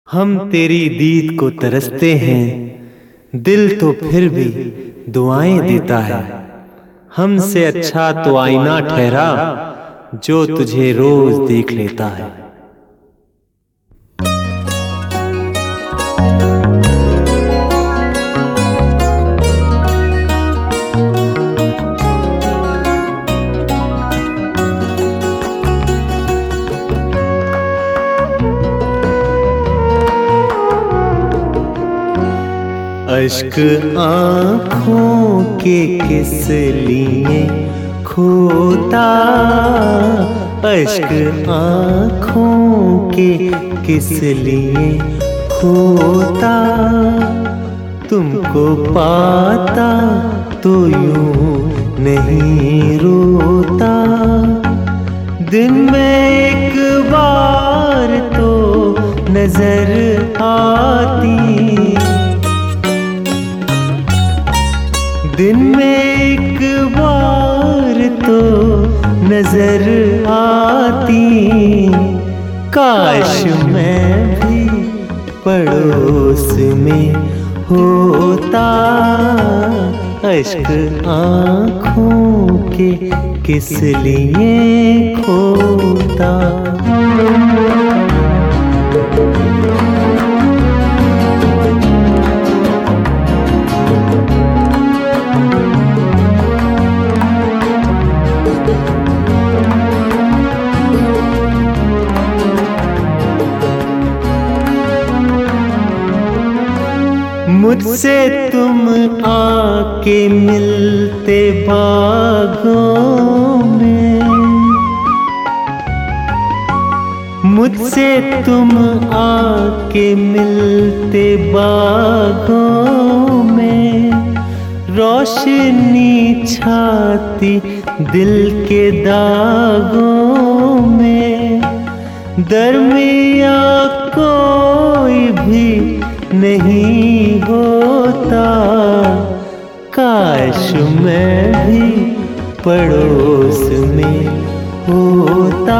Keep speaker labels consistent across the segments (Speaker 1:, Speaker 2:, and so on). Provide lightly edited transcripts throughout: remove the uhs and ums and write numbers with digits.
Speaker 1: हम तेरी दीद को तरसते हैं, दिल तो फिर भी दुआएं देता है। हमसे अच्छा तो आईना ठहरा जो तुझे रोज देख लेता है। अश्क आँखों के किस लिए खोता, अश्क आँखों के किस लिए खोता। तुमको पाता तो यूं नहीं रोता, दिन में एक बार तो नजर आती, दिन में एक बार तो नजर आती। काश मैं भी पड़ोस में होता, अश्क आँखों के किस लिए खोता। मुझसे तुम आके मिलते बागों में, मुझसे तुम आके मिलते बागों में। रोशनी छाती दिल के दागों में, दरमिया कोई भी नहीं होता। काश मैं भी पड़ोस में होता,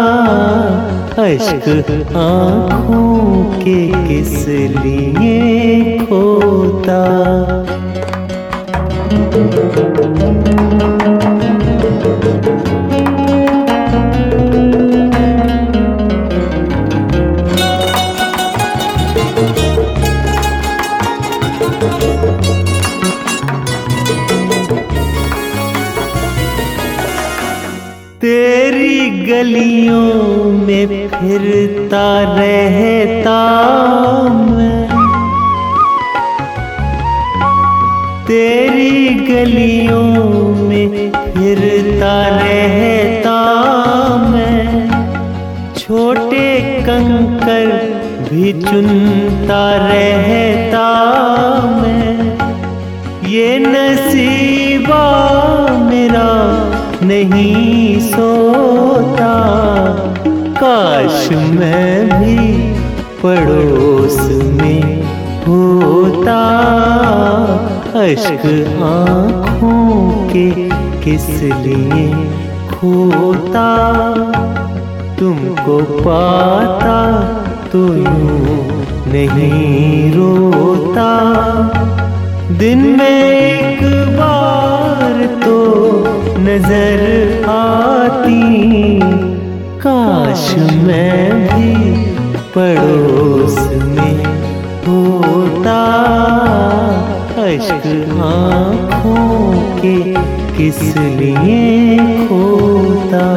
Speaker 1: अश्क आँखों के किस लिए खोता। तेरी गलियों में फिरता रहता मैं, तेरी गलियों में फिरता रहता मैं। छोटे कंकर भी चुनता रहता मैं, ये नसीबा मेरा नहीं सोता। काश मैं भी पड़ोस में होता, अश्क आँखों के किस लिए खोता। तुमको पाता तो यूं नहीं रोता, दिन में एक बार तो नजर आती। काश मैं भी पड़ोस में होता, अश्क आँखों के किस लिए खोता।